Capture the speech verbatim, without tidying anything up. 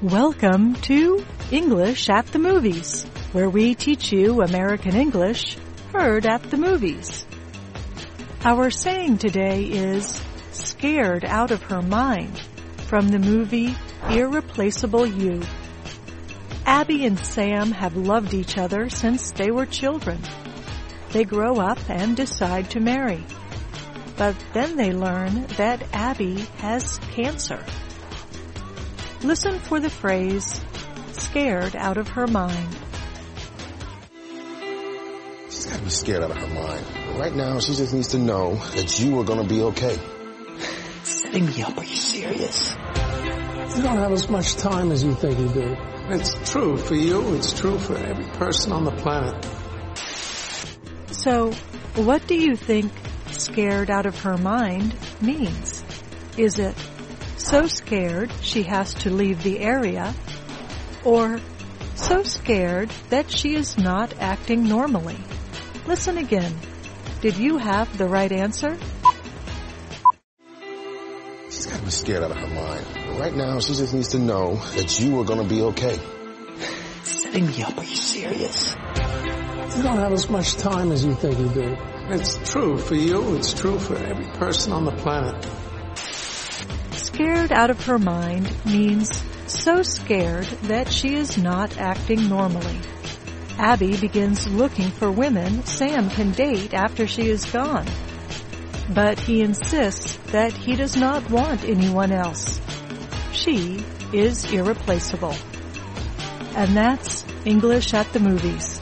Welcome to English at the Movies, where we teach you American English heard at the movies. Our saying today is scared out of her mind from the movie Irreplaceable You. Abby and Sam have loved each other since they were children. They grow up and decide to marry. But then they learn that Abby has cancer. Listen for the phrase, scared out of her mind. She's got to be scared out of her mind. Right now, she just needs to know that you are going to be okay. Setting me up, are you serious? You don't have as much time as you think you do. It's true for you, it's true for every person on the planet. So, what do you think scared out of her mind means? Is it so scared she has to leave the area, or so scared that she is not acting normally? Listen again. Did you have the right answer? She's got to be scared out of her mind. Right now, she just needs to know that you are going to be okay. Setting me up, are you serious? You don't have as much time as you think you do. It's true for you, it's true for every person on the planet. Scared out of her mind means so scared that she is not acting normally. Abby begins looking for women Sam can date after she is gone. But he insists that he does not want anyone else. She is irreplaceable. And that's English at the Movies.